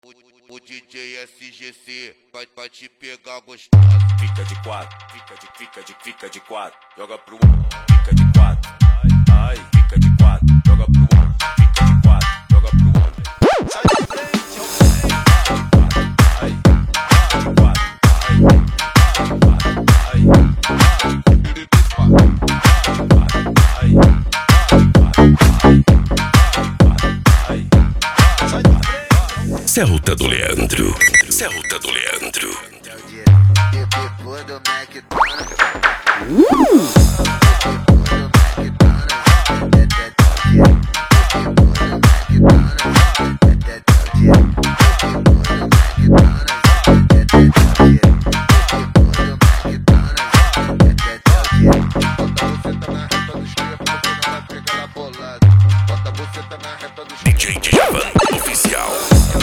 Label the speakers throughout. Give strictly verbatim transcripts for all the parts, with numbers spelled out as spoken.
Speaker 1: O D J S G C vai, vai te pegar gostoso.
Speaker 2: Fica de quatro, fica de, fica de, fica de quatro, joga pro um, fica de quatro, ai, ai, fica de quatro, joga pro um, fica de quatro, joga pro um. Sai da frente, eu sei. Ai, fica de quatro, ai, ai, ai, sai da frente.
Speaker 3: Celta do Leandro, Celta do Leandro.
Speaker 1: Depois do McDonald's.
Speaker 3: D J Djavan Oficial.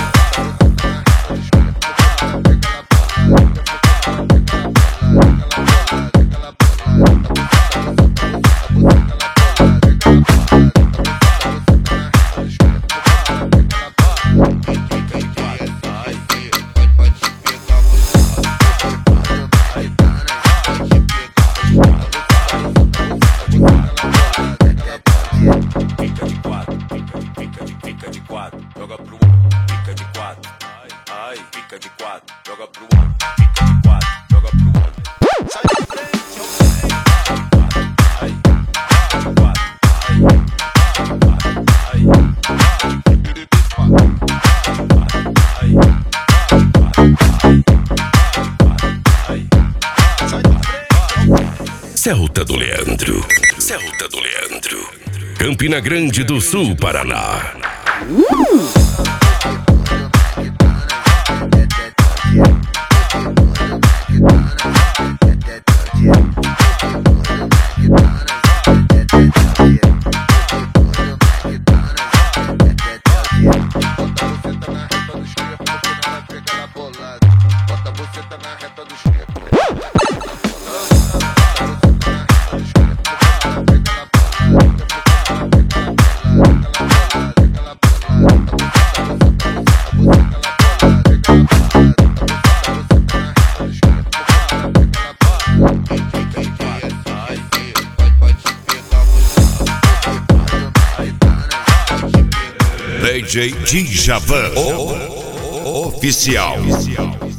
Speaker 2: Joga pro um, fica de quatro, ai, ai, fica de quatro, joga pro um, fica de quatro, joga pro um. Sai da frente, eu sei. Ai, fica de quatro, ai, ai, ai, sai da frente.
Speaker 3: Celta do Leandro, Celta do Leandro. Campina Grande do Sul, Paraná. D J Djavan Oficial.